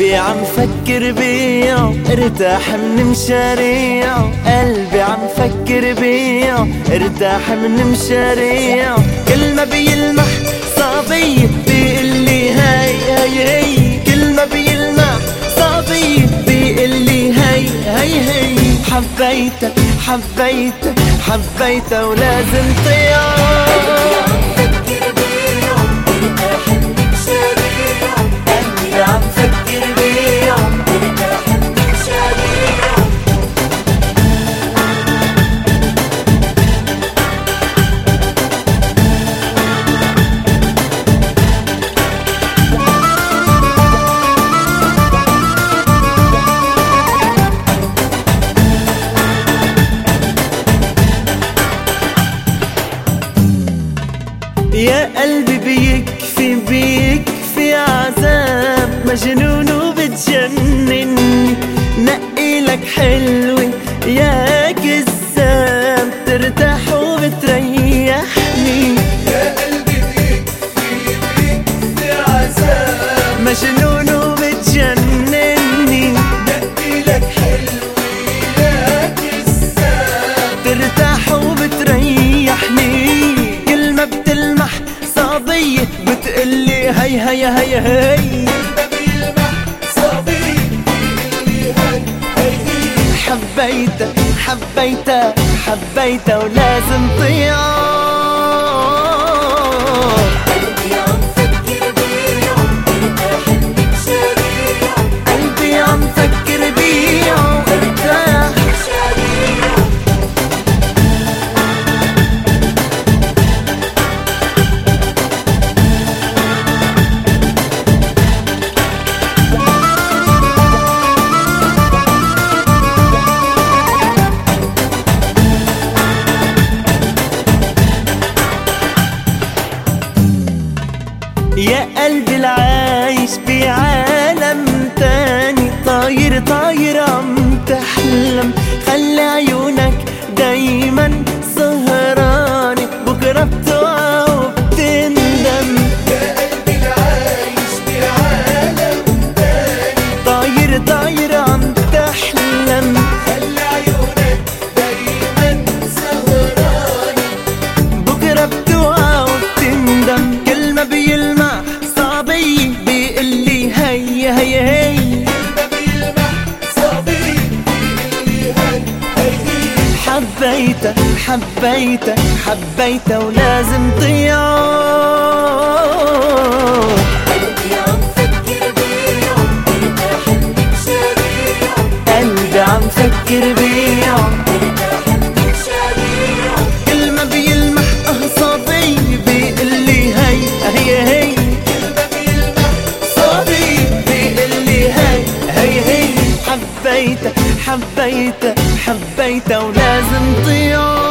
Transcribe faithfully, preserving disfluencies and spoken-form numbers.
قلبي عم فكر بيه ارتاح من مشاريع، قلبي عم فكر بيه ارتاح من مشاريع. كل ما بيلمح صبي بيقلي هاي هاي هاي، كل ما بيلمح صبي بيقلي هاي هاي هاي. حبيتك حبيتك حبيتك ولازم طيار. يا قلبي بيكفي بيكفي عذاب، مجنون وبتجنن نقي لك حلوة يا كذاب، ترتاح وبتريحني. يا قلبي بيكفي بيكفي عذاب، مجنون وبتجنني نقي لك حلوة يا كذاب، ترتاح وبتريحني. كل ما بتلمح صبية بتقلي هي هي هي هي، كلمة بيلمح صبي بيقلي هي هي هي. حبيتك حبيتك حبيتك ولازم طيار. قلبي عم فكر بيه ارتاح من مشاريع، قلبي عم فكر بيه وارتاح. يا قلبي العايش بعالم تاني، طاير طاير عم تحلم، خلي عيونك دايما سهراني، بكرة بتوعى وبتندم. يا قلبي العايش بعالم تاني، طاير طاير عم تحلم، خلي عيونك دايما سهراني، بكرة بتوعى وبتندم. كل ما بيلمع صبي بيقلي هي هي هي، كلمة بيلمح صبي بيقلي هي هي هي. حبيتك حبيتك حبيتك ولازم طيار. قلبي عم فكر بيه ارتاح من مشاريع، قلبي عم فكر بيه ارتاح من مشاريع. كل ما بيلمح اه صبي بيقلي هي هي هي، كلمة بيلمح صبي بيقلي هي هي هي. حبيتك حبيتك حبيتك ولازم طيار.